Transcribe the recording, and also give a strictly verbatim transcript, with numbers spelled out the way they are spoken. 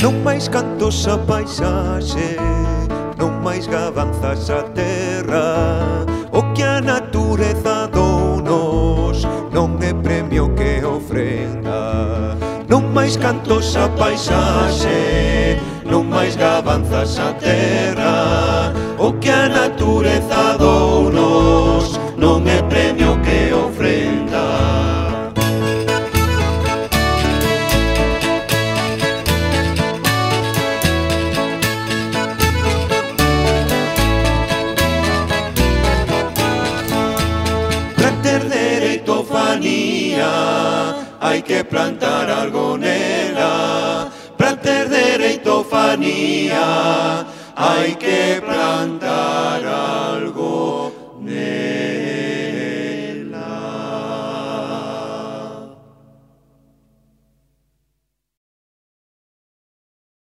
Non máis cantos a paisaxe, non máis gabanzas a terra. O que a natureza dounos non é premio que ofrenda. Non máis cantos a paisaxe, non máis gabanzas a terra. O que a natureza dounos non é premio que ofrenda. Hai que plantar algo nela. Para ter dereito fanía hai que plantar algo.